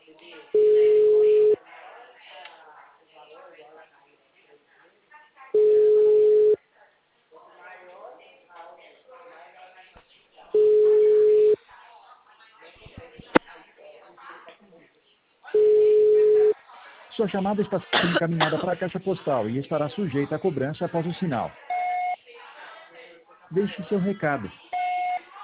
Sua chamada está sendo encaminhada para a caixa postal e estará sujeita a cobrança após o sinal. Deixe seu recado.